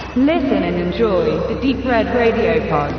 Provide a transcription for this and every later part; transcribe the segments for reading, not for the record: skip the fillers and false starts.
Listen and enjoy the Deep Red Radio Pod.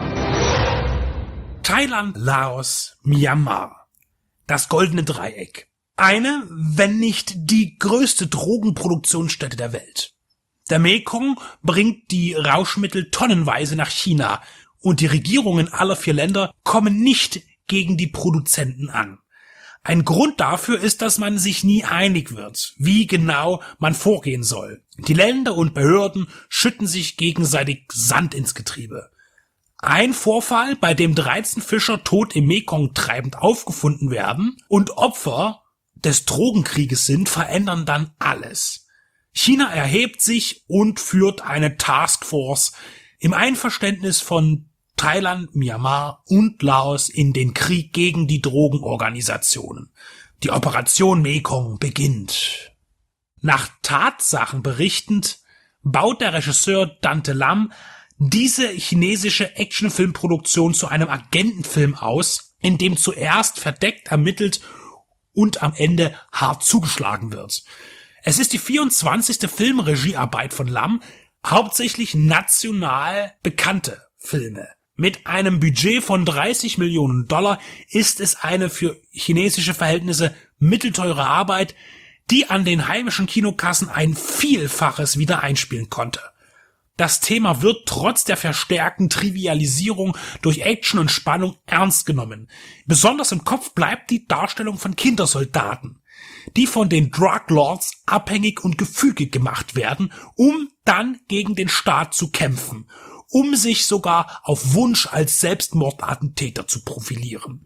Thailand, Laos, Myanmar. Das Goldene Dreieck. Eine, wenn nicht die größte Drogenproduktionsstätte der Welt. Der Mekong bringt die Rauschmittel tonnenweise nach China und die Regierungen aller 4 Länder kommen nicht gegen die Produzenten an. Ein Grund dafür ist, dass man sich nie einig wird, wie genau man vorgehen soll. Die Länder und Behörden schütten sich gegenseitig Sand ins Getriebe. Ein Vorfall, bei dem 13 Fischer tot im Mekong treibend aufgefunden werden und Opfer des Drogenkrieges sind, verändern dann alles. China erhebt sich und führt eine Taskforce im Einverständnis von Thailand, Myanmar und Laos in den Krieg gegen die Drogenorganisationen. Die Operation Mekong beginnt. Nach Tatsachen berichtend baut der Regisseur Dante Lam diese chinesische Actionfilmproduktion zu einem Agentenfilm aus, in dem zuerst verdeckt ermittelt und am Ende hart zugeschlagen wird. Es ist die 24. Filmregiearbeit von Lam, hauptsächlich national bekannte Filme. Mit einem Budget von $30 Millionen ist es eine für chinesische Verhältnisse mittelteure Arbeit, die an den heimischen Kinokassen ein Vielfaches wieder einspielen konnte. Das Thema wird trotz der verstärkten Trivialisierung durch Action und Spannung ernst genommen. Besonders im Kopf bleibt die Darstellung von Kindersoldaten, die von den Drug Lords abhängig und gefügig gemacht werden, um dann gegen den Staat zu kämpfen, um sich sogar auf Wunsch als Selbstmordattentäter zu profilieren.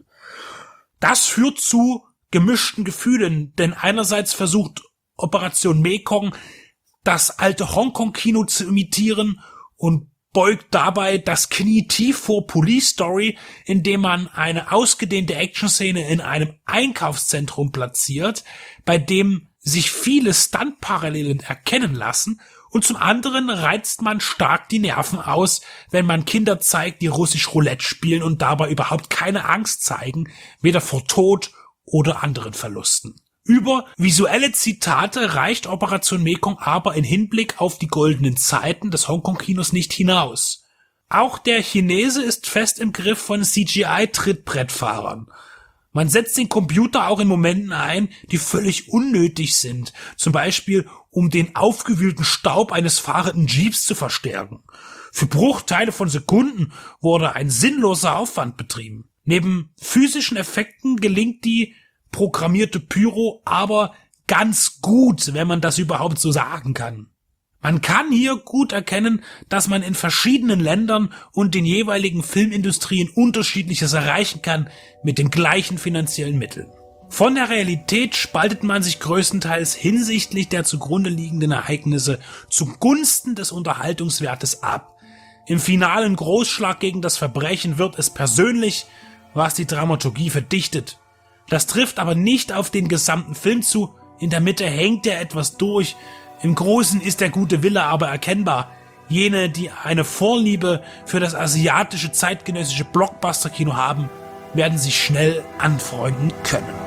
Das führt zu gemischten Gefühlen, denn einerseits versucht Operation Mekong das alte Hongkong-Kino zu imitieren und beugt dabei das Knie tief vor Police Story, indem man eine ausgedehnte Actionszene in einem Einkaufszentrum platziert, bei dem sich viele Stunt-Parallelen erkennen lassen, und zum anderen reizt man stark die Nerven aus, wenn man Kinder zeigt, die russisch Roulette spielen und dabei überhaupt keine Angst zeigen, weder vor Tod oder anderen Verlusten. Über visuelle Zitate reicht Operation Mekong aber in Hinblick auf die goldenen Zeiten des Hongkong-Kinos nicht hinaus. Auch der Chinese ist fest im Griff von CGI-Trittbrettfahrern. Man setzt den Computer auch in Momenten ein, die völlig unnötig sind, zum Beispiel um den aufgewühlten Staub eines fahrenden Jeeps zu verstärken. Für Bruchteile von Sekunden wurde ein sinnloser Aufwand betrieben. Neben physischen Effekten gelingt die programmierte Pyro aber ganz gut, wenn man das überhaupt so sagen kann. Man kann hier gut erkennen, dass man in verschiedenen Ländern und den jeweiligen Filmindustrien Unterschiedliches erreichen kann mit den gleichen finanziellen Mitteln. Von der Realität spaltet man sich größtenteils hinsichtlich der zugrunde liegenden Ereignisse zugunsten des Unterhaltungswertes ab. Im finalen Großschlag gegen das Verbrechen wird es persönlich, was die Dramaturgie verdichtet. Das trifft aber nicht auf den gesamten Film zu, in der Mitte hängt er etwas durch, im Großen ist der gute Wille aber erkennbar. Jene, die eine Vorliebe für das asiatische zeitgenössische Blockbuster-Kino haben, werden sich schnell anfreunden können.